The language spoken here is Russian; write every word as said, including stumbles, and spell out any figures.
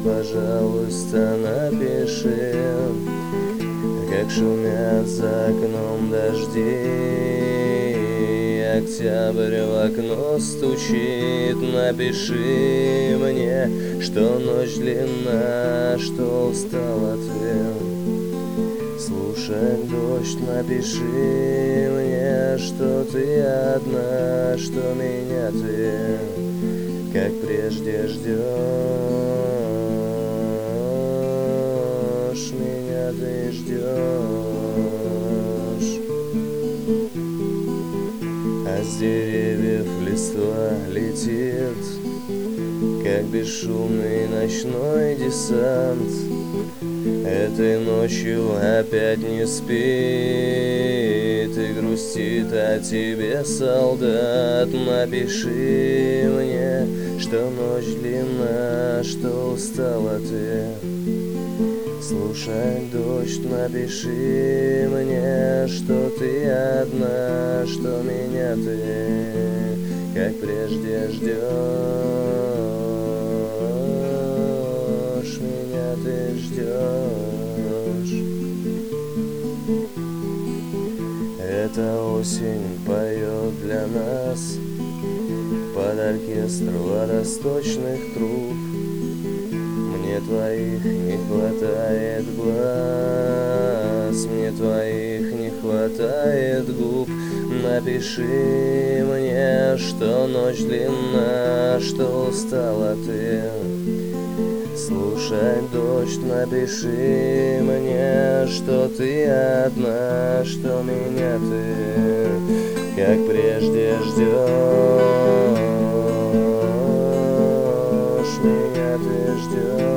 пожалуйста, напиши, как шумят за окном дожди. Октябрь в окно стучит, напиши мне, что ночь длинна, что устала ты. Слушай, дождь, напиши мне, что ты одна, что меня ты, как прежде ждешь, меня ты ждешь. А с деревьев листва летит, как бесшумный ночной десант. Этой ночью опять не спит и грустит о тебе, солдат. Напиши мне, что ночь длинна, что устала ты. Слушай, дождь, напиши мне, что ты одна, что меня ты, как прежде ждешь, меня ты ждешь. Эта осень поет для нас под оркестр водосточных труб. Мне твоих не хватает глаз, мне твоих не хватает губ. Напиши мне, что ночь длинна, что устала ты. Слушай, дождь, напиши мне, что ты одна, что меня ты, как прежде ждешь, меня ты ждешь.